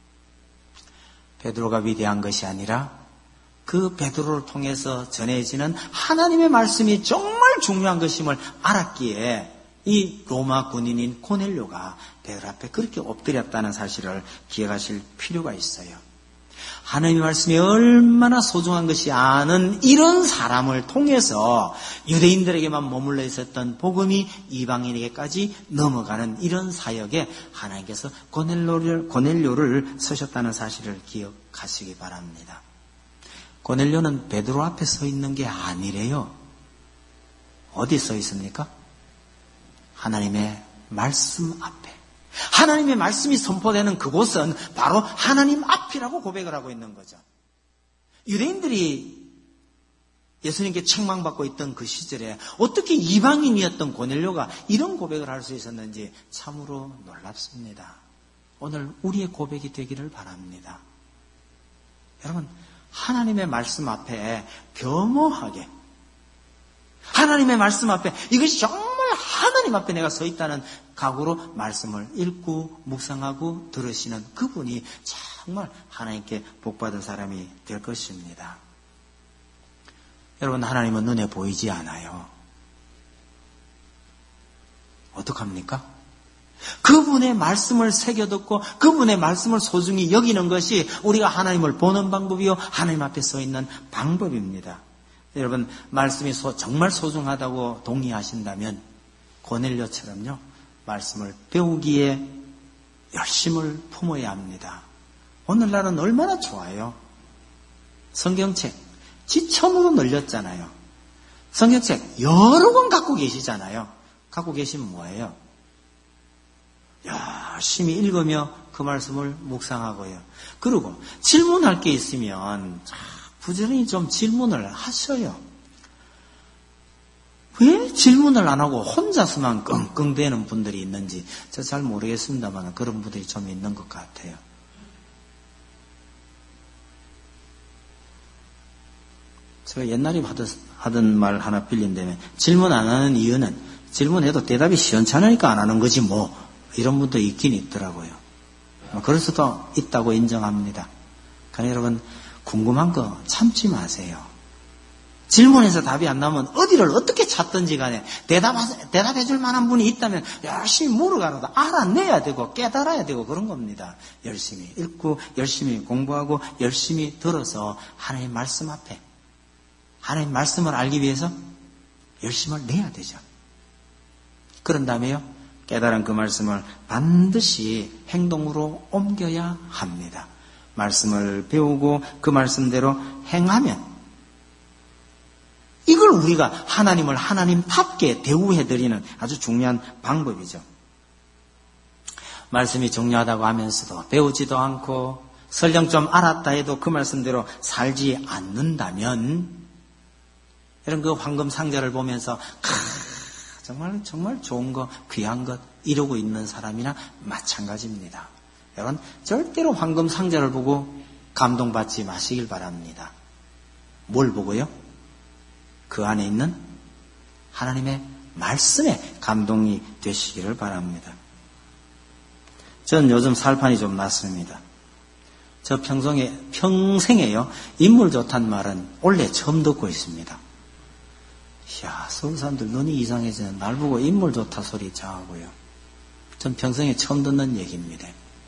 베드로가 위대한 것이 아니라 그 베드로를 통해서 전해지는 하나님의 말씀이 정말 중요한 것임을 알았기에 이 로마 군인인 고넬료가 베드로 앞에 그렇게 엎드렸다는 사실을 기억하실 필요가 있어요. 하나님의 말씀이 얼마나 소중한 것이 아는 이런 사람을 통해서 유대인들에게만 머물러 있었던 복음이 이방인에게까지 넘어가는 이런 사역에 하나님께서 고넬료를, 고넬료를 쓰셨다는 사실을 기억하시기 바랍니다. 고넬료는 베드로 앞에 서 있는 게 아니래요. 어디 서 있습니까? 하나님의 말씀 앞에. 하나님의 말씀이 선포되는 그곳은 바로 하나님 앞이라고 고백을 하고 있는 거죠. 유대인들이 예수님께 책망받고 있던 그 시절에 어떻게 이방인이었던 고넬료가 이런 고백을 할 수 있었는지 참으로 놀랍습니다. 오늘 우리의 고백이 되기를 바랍니다. 여러분, 하나님의 말씀 앞에 겸허하게, 하나님의 말씀 앞에 이것이 정말 하나님 앞에 내가 서 있다는 각오로 말씀을 읽고 묵상하고 들으시는 그분이 정말 하나님께 복받은 사람이 될 것입니다. 여러분, 하나님은 눈에 보이지 않아요. 어떡합니까? 그분의 말씀을 새겨듣고 그분의 말씀을 소중히 여기는 것이 우리가 하나님을 보는 방법이요 하나님 앞에 서 있는 방법입니다. 여러분, 말씀이 소, 정말 소중하다고 동의하신다면 고넬료처럼요 말씀을 배우기에 열심을 품어야 합니다. 오늘날은 얼마나 좋아요. 성경책 지천으로 늘렸잖아요. 성경책 여러 권 갖고 계시잖아요. 갖고 계시면 뭐예요? 열심히 읽으며 그 말씀을 묵상하고요. 그리고 질문할 게 있으면 부지런히 좀 질문을 하셔요. 왜 질문을 안 하고 혼자서만 끙끙대는 분들이 있는지 저 잘 모르겠습니다만 그런 분들이 좀 있는 것 같아요. 제가 옛날에 하던 말 하나 빌린다면 질문 안 하는 이유는 질문해도 대답이 시원찮으니까 안 하는 거지 뭐 이런 분도 있긴 있더라고요. 그럴 수도 있다고 인정합니다. 그러니까 여러분 궁금한 거 참지 마세요. 질문에서 답이 안 나오면 어디를 어떻게 찾든지 간에 대답, 대답해 줄 만한 분이 있다면 열심히 물어가라도 알아내야 되고 깨달아야 되고 그런 겁니다. 열심히 읽고 열심히 공부하고 열심히 들어서 하나님 말씀 앞에 하나님 말씀을 알기 위해서 열심을 내야 되죠. 그런 다음에요 깨달은 그 말씀을 반드시 행동으로 옮겨야 합니다. 말씀을 배우고 그 말씀대로 행하면 이걸 우리가 하나님을 하나님답게 대우해드리는 아주 중요한 방법이죠. 말씀이 중요하다고 하면서도 배우지도 않고 설령 좀 알았다 해도 그 말씀대로 살지 않는다면 이런 그 황금 상자를 보면서 크, 정말 정말 좋은 거 귀한 것 이루고 있는 사람이나 마찬가지입니다. 여러분 절대로 황금 상자를 보고 감동받지 마시길 바랍니다. 뭘 보고요? 그 안에 있는 하나님의 말씀에 감동이 되시기를 바랍니다. 전 요즘 살판이 좀 났습니다. 저 평생에, 평생에요, 인물 좋다는 말은 원래 처음 듣고 있습니다. 이야, 서울 사람들 눈이 이상해서 날 보고 인물 좋다 소리 자하고요. 전 평생에 처음 듣는 얘기입니다.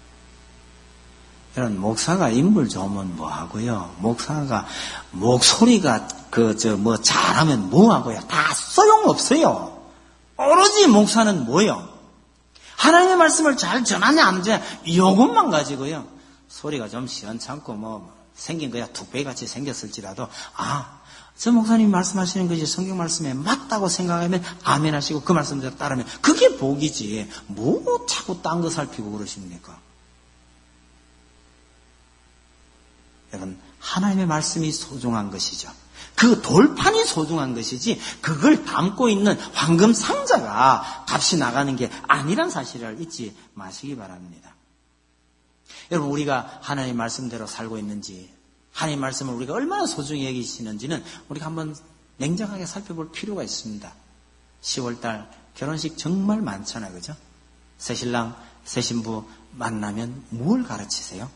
이런 목사가 인물 좋으면 뭐 하고요? 목사가 목소리가 그 저 뭐 잘하면 뭐 하고요? 다 소용없어요. 오로지 목사는 뭐요? 하나님의 말씀을 잘 전하냐 안 전하냐 이것만 가지고요. 소리가 좀 시원찮고 뭐 생긴 거야 뚝배기 같이 생겼을지라도 아, 저 목사님이 말씀하시는 것이 성경 말씀에 맞다고 생각하면 아멘 하시고 그 말씀대로 따르면 그게 복이지. 뭐 자꾸 딴 거 살피고 그러십니까? 여러분, 하나님의 말씀이 소중한 것이죠. 그 돌판이 소중한 것이지 그걸 담고 있는 황금 상자가 값이 나가는 게 아니란 사실을 잊지 마시기 바랍니다. 여러분, 우리가 하나님의 말씀대로 살고 있는지 하나님의 말씀을 우리가 얼마나 소중히 여기시는지는 우리가 한번 냉정하게 살펴볼 필요가 있습니다. 시월달 결혼식 정말 많잖아요. 그죠? 새신랑, 새신부 만나면 뭘 가르치세요?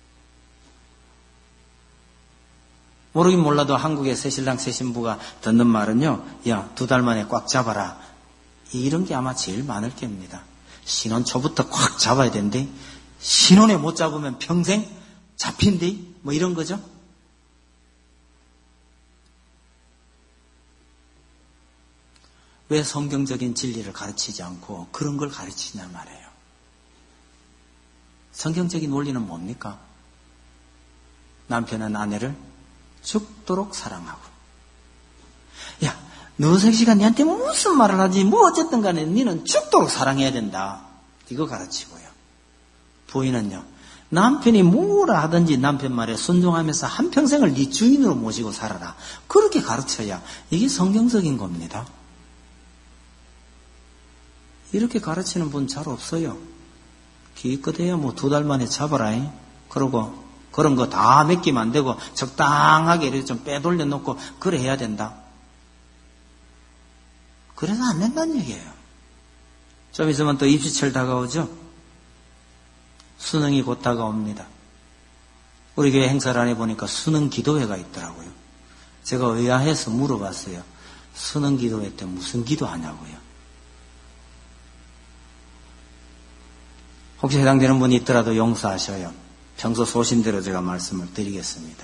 모르긴 몰라도 한국의 새신랑 새신부가 듣는 말은요, 야, 두 달 만에 꽉 잡아라. 이런 게 아마 제일 많을 겁니다. 신혼 초부터 꽉 잡아야 된대. 신혼에 못 잡으면 평생 잡힌대. 뭐 이런 거죠. 왜 성경적인 진리를 가르치지 않고 그런 걸 가르치냐 말이에요. 성경적인 원리는 뭡니까? 남편은 아내를 죽도록 사랑하고. 야, 너 색시가 니한테 무슨 말을 하지 뭐 어쨌든 간에 니는 죽도록 사랑해야 된다. 이거 가르치고요. 부인은요, 남편이 뭐라 하든지 남편 말에 순종하면서 한평생을 네 주인으로 모시고 살아라. 그렇게 가르쳐야 이게 성경적인 겁니다. 이렇게 가르치는 분 잘 없어요. 기껏해야 뭐 두 달 만에 잡아라. 그러고 그런 거 다 맡기면 안 되고 적당하게 이렇게 좀 빼돌려 놓고 그래 해야 된다. 그래서 안 된다는 얘기예요. 좀 있으면 또 입시철 다가오죠. 수능이 곧 다가옵니다. 우리 교회 행사를 안에 보니까 수능 기도회가 있더라고요. 제가 의아해서 물어봤어요. 수능 기도회 때 무슨 기도하냐고요. 혹시 해당되는 분이 있더라도 용서하셔요. 평소 소신대로 제가 말씀을 드리겠습니다.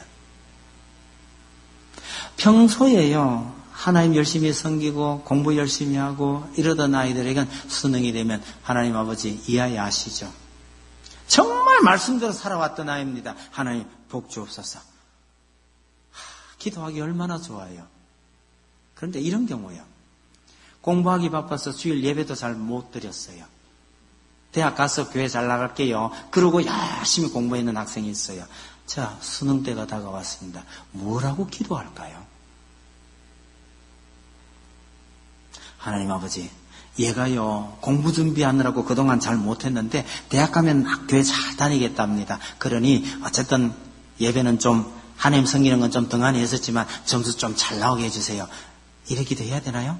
평소에요, 하나님 열심히 섬기고 공부 열심히 하고 이러던 아이들에겐 수능이 되면 하나님 아버지 이해야 아시죠? 정말 말씀대로 살아왔던 아이입니다. 하나님 복 주옵소서. 하, 기도하기 얼마나 좋아요. 그런데 이런 경우요, 공부하기 바빠서 주일 예배도 잘 못 드렸어요. 대학 가서 교회 잘 나갈게요. 그러고 열심히 공부했는 학생이 있어요. 자, 수능 때가 다가왔습니다. 뭐라고 기도할까요? 하나님 아버지, 얘가요 공부 준비하느라고 그동안 잘 못했는데 대학 가면 막 교회 잘 다니겠답니다. 그러니 어쨌든 예배는 좀 하나님 섬기는 건 좀 등한히 했었지만 점수 좀 잘 나오게 해주세요. 이렇게도 해야 되나요?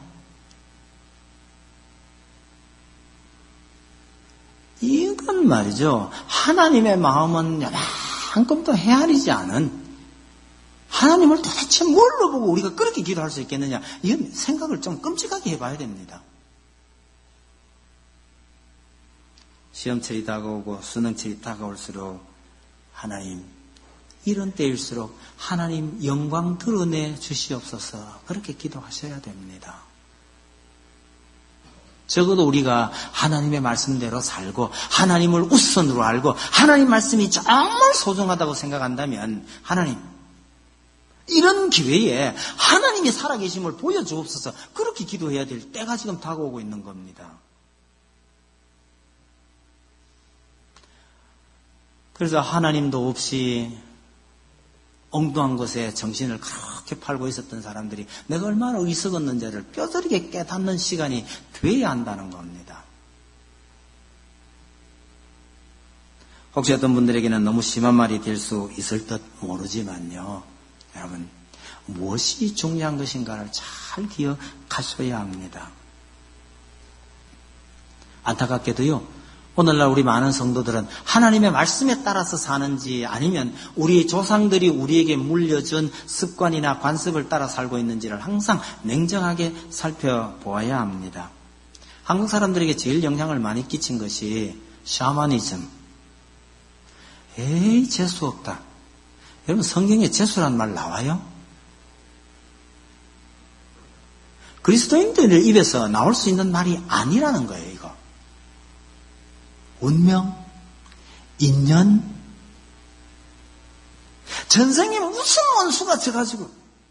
이건 말이죠, 하나님의 마음은 요만큼도 헤아리지 않은, 하나님을 도대체 뭘로 보고 우리가 그렇게 기도할 수 있겠느냐, 이건 생각을 좀 끔찍하게 해봐야 됩니다. 시험철이 다가오고 수능철이 다가올수록 하나님, 이런 때일수록 하나님 영광 드러내 주시옵소서, 그렇게 기도하셔야 됩니다. 적어도 우리가 하나님의 말씀대로 살고 하나님을 우선으로 알고 하나님 말씀이 정말 소중하다고 생각한다면, 하나님, 이런 기회에 하나님이 살아계심을 보여주옵소서, 그렇게 기도해야 될 때가 지금 다가오고 있는 겁니다. 그래서 하나님도 없이 엉뚱한 것에 정신을 그렇게 팔고 있었던 사람들이 내가 얼마나 어리석었는지를 뼈저리게 깨닫는 시간이 돼야 한다는 겁니다. 혹시 어떤 분들에게는 너무 심한 말이 될 수 있을 듯 모르지만요, 여러분, 무엇이 중요한 것인가를 잘 기억하셔야 합니다. 안타깝게도요, 오늘날 우리 많은 성도들은 하나님의 말씀에 따라서 사는지 아니면 우리 조상들이 우리에게 물려준 습관이나 관습을 따라 살고 있는지를 항상 냉정하게 살펴보아야 합니다. 한국 사람들에게 제일 영향을 많이 끼친 것이 샤머니즘. 에이, 재수 없다. 여러분, 성경에 재수란 말 나와요? 그리스도인들 입에서 나올 수 있는 말이 아니라는 거예요, 이거. 운명, 인연, 전생에 무슨 원수가 져가지고,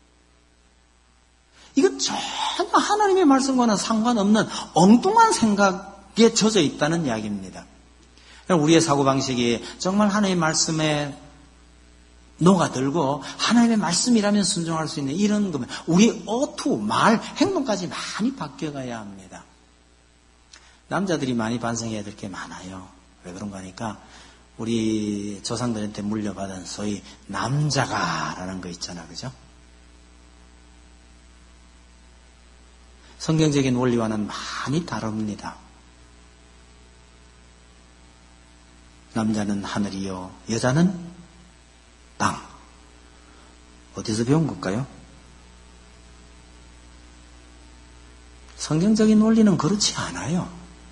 이거 전혀 하나님의 말씀과는 상관없는 엉뚱한 생각에 젖어 있다는 이야기입니다. 우리의 사고방식이 정말 하나님의 말씀에 녹아들고 하나님의 말씀이라면 순종할 수 있는 이런 거면 우리 어투, 말, 행동까지 많이 바뀌어가야 합니다. 남자들이 많이 반성해야 될 게 많아요. 왜 그런가 하니까 우리 조상들한테 물려받은 소위 남자가라는 거 있잖아, 그죠? 성경적인 원리와는 많이 다릅니다. 남자는 하늘이요, 여자는 땅. 어디서 배운 걸까요? 성경적인 원리는 그렇지 않아요.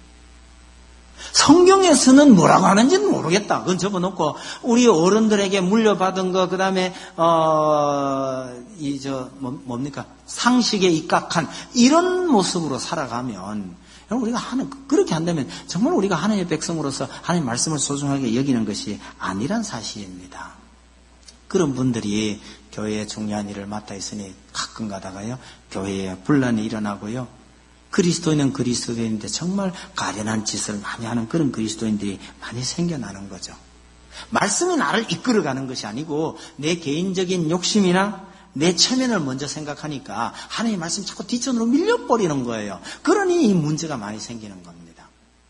성경에서는 뭐라고 하는지는 모르겠다. 그건 접어놓고 우리 어른들에게 물려받은 거, 그 다음에 어, 이 저 뭐, 뭡니까 상식에 입각한 이런 모습으로 살아가면, 우리가 하는 그렇게 한다면 정말 우리가 하나님의 백성으로서 하나님의 말씀을 소중하게 여기는 것이 아니란 사실입니다. 그런 분들이 교회에 중요한 일을 맡아 있으니 가끔 가다가요, 교회에 분란이 일어나고요, 그리스도인은 그리스도인인데 정말 가련한 짓을 많이 하는 그런 그리스도인들이 많이 생겨나는 거죠. 말씀이 나를 이끌어가는 것이 아니고 내 개인적인 욕심이나 내 체면을 먼저 생각하니까 하나님의 말씀이 자꾸 뒷전으로 밀려버리는 거예요. 그러니 이 문제가 많이 생기는 겁니다.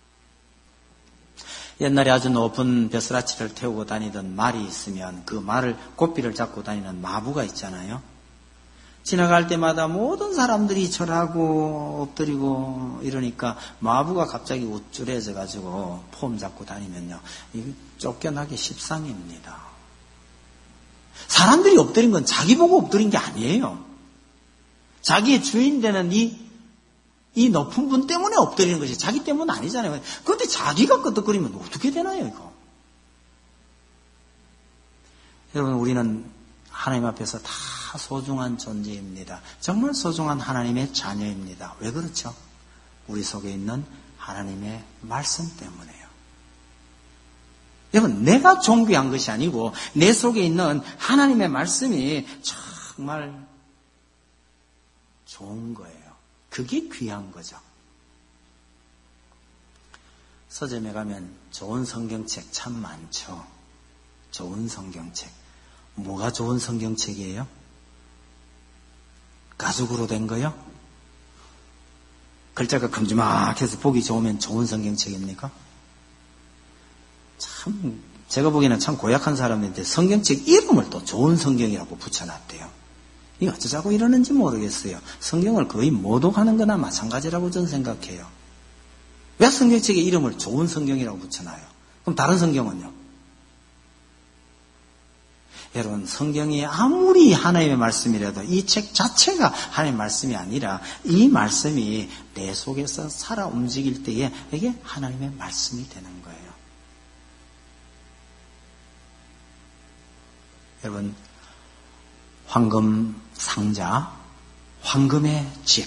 옛날에 아주 높은 벼슬아치를 태우고 다니던 말이 있으면 그 말을 고삐를 잡고 다니는 마부가 있잖아요. 지나갈 때마다 모든 사람들이 절하고 엎드리고 이러니까 마부가 갑자기 우쭐해져 가지고 폼 잡고 다니면요, 이거 쫓겨나기 십상입니다. 사람들이 엎드린 건 자기 보고 엎드린 게 아니에요. 자기의 주인 되는 이, 이 높은 분 때문에 엎드리는 것이 자기 때문 아니잖아요. 그런데 자기가 끄덕거리면 어떻게 되나요, 이거? 여러분, 우리는 하나님 앞에서 다 소중한 존재입니다. 정말 소중한 하나님의 자녀입니다. 왜 그렇죠? 우리 속에 있는 하나님의 말씀 때문에요. 여러분, 내가 존귀한 것이 아니고 내 속에 있는 하나님의 말씀이 정말 좋은 거예요. 그게 귀한 거죠. 서점에 가면 좋은 성경책 참 많죠. 좋은 성경책. 뭐가 좋은 성경책이에요? 가죽으로 된 거요? 글자가 큼지막해서 보기 좋으면 좋은 성경책입니까? 참 제가 보기에는 참 고약한 사람인데 성경책 이름을 또 좋은 성경이라고 붙여놨대요. 이거 어쩌자고 이러는지 모르겠어요. 성경을 거의 모독하는 거나 마찬가지라고 저는 생각해요. 왜 성경책의 이름을 좋은 성경이라고 붙여놔요? 그럼 다른 성경은요? 여러분, 성경이 아무리 하나님의 말씀이라도 이 책 자체가 하나님의 말씀이 아니라 이 말씀이 내 속에서 살아 움직일 때에 이게 하나님의 말씀이 되는 거예요. 여러분, 황금 상자, 황금의 집.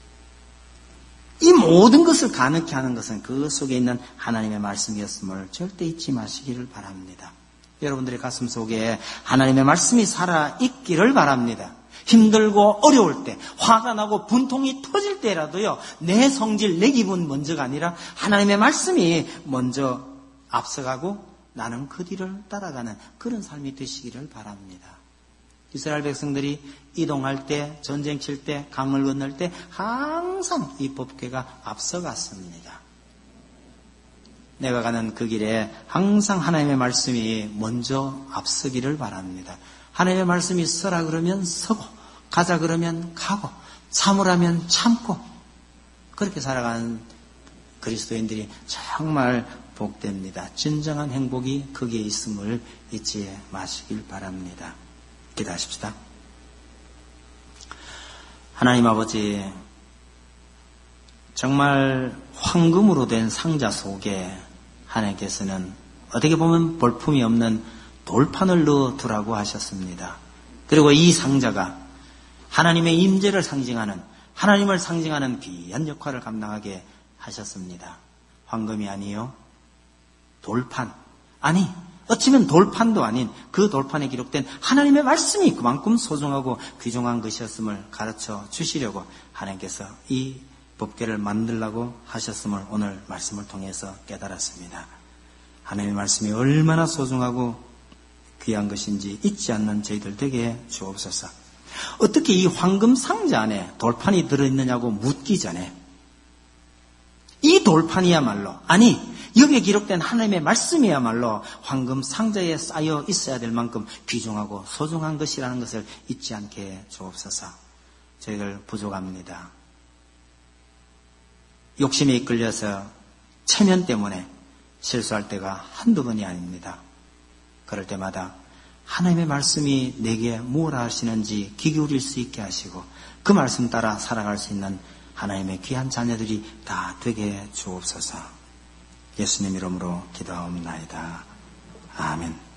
이 모든 것을 가능케 하는 것은 그 속에 있는 하나님의 말씀이었음을 절대 잊지 마시기를 바랍니다. 여러분들의 가슴 속에 하나님의 말씀이 살아있기를 바랍니다. 힘들고 어려울 때, 화가 나고 분통이 터질 때라도요, 내 성질, 내 기분 먼저가 아니라 하나님의 말씀이 먼저 앞서가고 나는 그 뒤를 따라가는 그런 삶이 되시기를 바랍니다. 이스라엘 백성들이 이동할 때, 전쟁 칠 때, 강을 건널 때 항상 이 법궤가 앞서갔습니다. 내가 가는 그 길에 항상 하나님의 말씀이 먼저 앞서기를 바랍니다. 하나님의 말씀이 서라 그러면 서고, 가자 그러면 가고, 참으라면 참고, 그렇게 살아가는 그리스도인들이 정말 복됩니다. 진정한 행복이 거기에 있음을 잊지 마시길 바랍니다. 기도하십시다. 하나님 아버지, 정말 황금으로 된 상자 속에 하나님께서는 어떻게 보면 볼품이 없는 돌판을 넣어두라고 하셨습니다. 그리고 이 상자가 하나님의 임재를 상징하는, 하나님을 상징하는 귀한 역할을 감당하게 하셨습니다. 황금이 아니요, 돌판, 아니 어찌면 돌판도 아닌 그 돌판에 기록된 하나님의 말씀이 그만큼 소중하고 귀중한 것이었음을 가르쳐 주시려고 하나님께서 이 법궤를 만들라고 하셨음을 오늘 말씀을 통해서 깨달았습니다. 하나님의 말씀이 얼마나 소중하고 귀한 것인지 잊지 않는 저희들 되게 주옵소서. 어떻게 이 황금 상자 안에 돌판이 들어있느냐고 묻기 전에 이 돌판이야말로, 아니 여기에 기록된 하나님의 말씀이야말로 황금 상자에 쌓여 있어야 될 만큼 귀중하고 소중한 것이라는 것을 잊지 않게 주옵소서. 저희들 부족합니다. 욕심에 이끌려서 체면 때문에 실수할 때가 한두 번이 아닙니다. 그럴 때마다 하나님의 말씀이 내게 무엇 하시는지 귀 기울일 수 있게 하시고 그 말씀 따라 살아갈 수 있는 하나님의 귀한 자녀들이 다 되게 주옵소서. 예수님 이름으로 기도하옵나이다. 아멘.